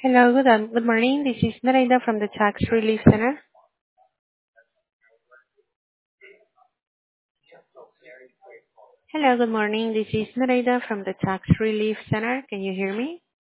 Hello, good morning. This is Nareda from the Tax Relief Center. Hello, good morning. This is Nareda from the Tax Relief Center. Can you hear me?